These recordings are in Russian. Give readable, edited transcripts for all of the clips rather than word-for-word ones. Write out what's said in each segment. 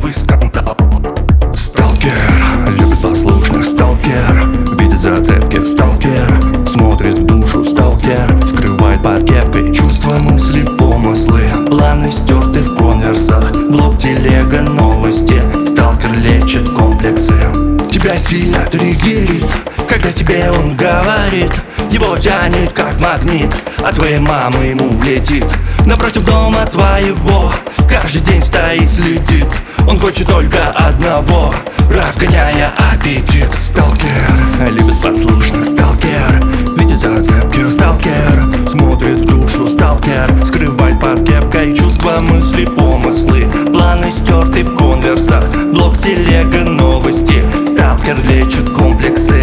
новый скандал. Сталкер любит послушных, сталкер видит зацепки, сталкер смотрит в душу, сталкер скрывает под кепкой чувства, мысли, помыслы, планы стерты в конверсах, блог, телега, новости. Сталкер лечит комплексы. Тебя сильно триггерит, когда тебе он говорит. Его тянет как магнит, а твоей мамы ему влетит. Напротив дома твоего каждый день стоит, следит. Он хочет только одного, разгоняя аппетит. Сталкер любит послушных, сталкер видит зацепки, сталкер смотрит в душу, сталкер скрывает под кепкой чувства, мысли, помыслы, планы стерты в конверсах, блог, телега, новости. Сталкер лечит комплексы.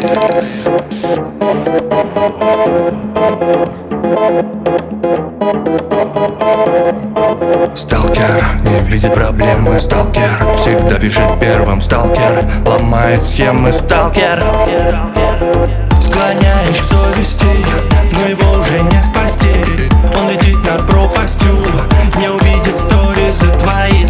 Сталкер не видит проблемы, сталкер всегда бежит первым, сталкер ломает схемы, сталкер склоняешь к совести, но его уже не спасти. Он летит над пропастью, не увидит сторизы твои.